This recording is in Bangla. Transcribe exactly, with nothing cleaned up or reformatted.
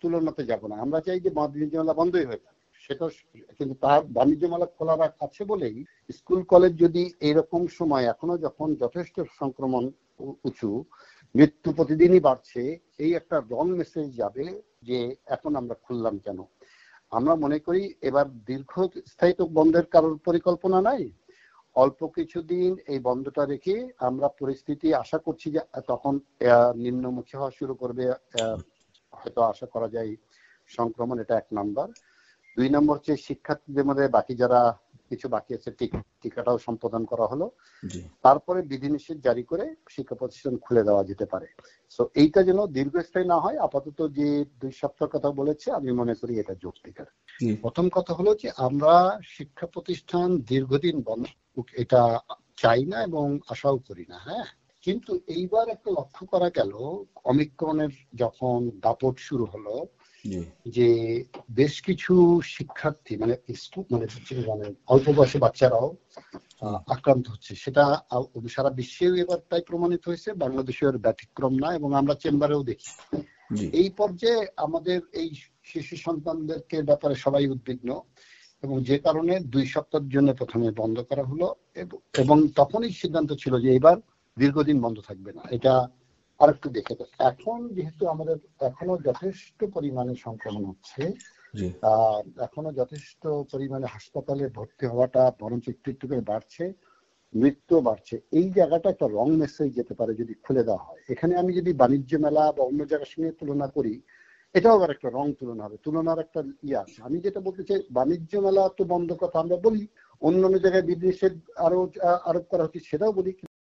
তুলনাতে যাব না, আমরা চাই যে বাণিজ্য মেলা বন্ধই হয়ে যাক, সেটা কিন্তু তার বাণিজ্য মেলা খোলা আছে বলেই স্কুল কলেজ যদি এইরকম সময় এখনো যখন যথেষ্ট সংক্রমণ উঁচু, মৃত্যু প্রতিদিনই বাড়ছে, এই একটা রং মেসেজ যাবে যে এখন আমরা খুললাম কেন। আমরা মনে করি এবার দীর্ঘস্থায়ী তো বন্ধের কারোর পরিকল্পনা নাই, অল্প কিছুদিন এই বন্ধটা রেখে আমরা পরিস্থিতি আশা করছি যে তখন নিম্নমুখী হওয়া শুরু করবে, হয়তো আশা করা যায় সংক্রমণ, এটা এক নাম্বার। দুই নম্বর হচ্ছে শিক্ষার্থীদের মধ্যে বাকি যারা কিছু বাকি আছে টিকাটাও সম্পাদন করা হলো, তারপরে বিধিনিষেধ জারি করে শিক্ষা প্রতিষ্ঠান খুলে দেওয়া যেতে পারে। সো এইটা যেন দীর্ঘস্থায়ী না হয়, আপাতত যে দুই সপ্তাহ কথা বলেছে আমি মনে করি এটা যৌক্তিকার। প্রথম কথা হলো যে আমরা শিক্ষা প্রতিষ্ঠান দীর্ঘদিন বন্ধ এটা চাই না এবং আশাও করি না। হ্যাঁ, কিন্তু এইবার একটা লক্ষ্য করা গেল অমিক্রনের যখন দাপট শুরু হলো যে বেশ কিছু শিক্ষার্থী মানে মানে মানে অল্প বয়সী বাচ্চারাও আক্রান্ত হচ্ছে, সেটা সারা বিশ্বেও এবার তাই প্রমাণিত হয়েছে, বাংলাদেশের ব্যতিক্রম না, এবং আমরা চেম্বারেও দেখি। এই পর্যায়ে আমাদের এই শিশু সন্তানদেরকে ব্যাপারে সবাই উদ্বিগ্ন, এবং যে কারণে দুই সপ্তাহের জন্য প্রথমে বন্ধ করা হলো, এবং তখনই সিদ্ধান্ত ছিল যে এবার দীর্ঘদিন বন্ধ থাকবে না, এটা আরেকটু দেখে। এখন যেহেতু আমাদের এখনো যথেষ্ট পরিমাণে সংক্রমণ হচ্ছে, এখনো যথেষ্ট পরিমাণে হাসপাতালে ভর্তি হওয়াটা বরঞ্চ একটু একটু করে বাড়ছে, মৃত্যু বাড়ছে, এই জায়গাটা একটা রং মেসেজ যেতে পারে যদি খুলে দেওয়া হয়। এখানে আমি যদি বাণিজ্য মেলা বা অন্য জায়গার সঙ্গে তুলনা করি, এটাও আবার একটা রং তুলনা হবে, তুলনার একটা ইয়ে আছে। আমি যেটা বলতে চাই, বাণিজ্য মেলা তো বন্ধ কথা আমরা বলি, অন্য অন্য জায়গায় বিধিনিষেধ আরো আরোপ করা হচ্ছে সেটাও বলি,